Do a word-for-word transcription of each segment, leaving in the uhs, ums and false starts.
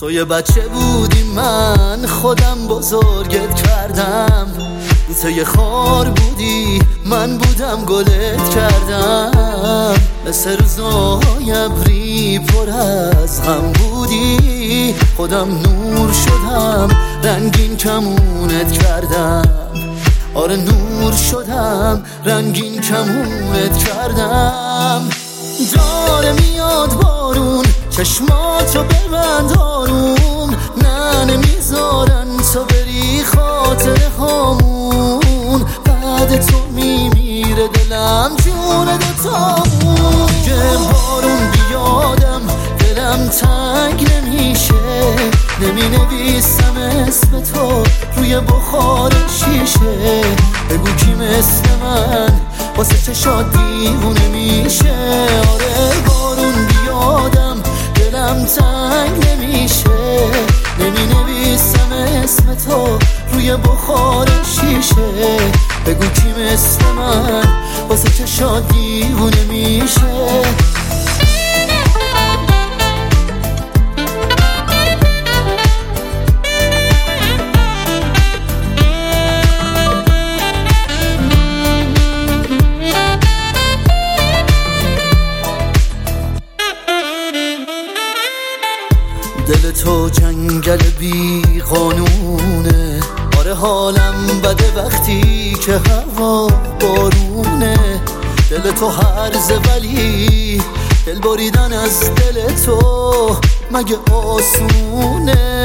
تو یه بچه بودی من خودم بزرگت کردم، تو یه خار بودی من بودم گلت کردم، مثل روزای ابری پر از غم بودی، خودم نور شدم رنگین کمونت کردم، آره نور شدم رنگین کمونت کردم. داره میاد بارون چشماتو ببند آروم، نه نمیذارن تو بری خاطر هامون، بعد تو میمیره دلم جون دوتامون. که بارون بیادم دلم تنگ نمیشه، نمی نویسم اسم تو روی بخار شیشه، بگو کی مثل من واسه چشات دیوونه میشه. آره بارون بیادم دلم تنگ نمیشه، نمی نویسم اسم تو روی بخار شیشه، بگو کی مثل من واسه چشات دیوونه میشه. دل تو جنگل بی قانونه، آره حالم بده وقتی که هوا بارونه، دل تو هرزه ولی دل بریدن از دل تو مگه آسونه.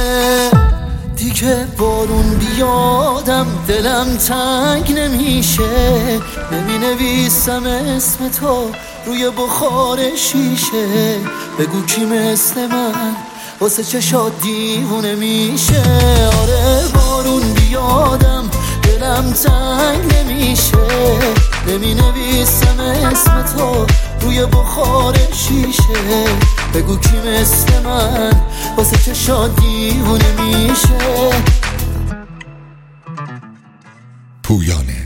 دیگه بارون بیادم دلم تنگ نمیشه، نمی نویسم اسم تو روی بخار شیشه، بگو کی مثل من واسه چشات دیوونه میشه. آره بارون بیادم دلم تنگ نمیشه، نمی نویسم اسم تو روی بخار شیشه، بگو کی مثل من واسه چشات دیوونه میشه. پویانه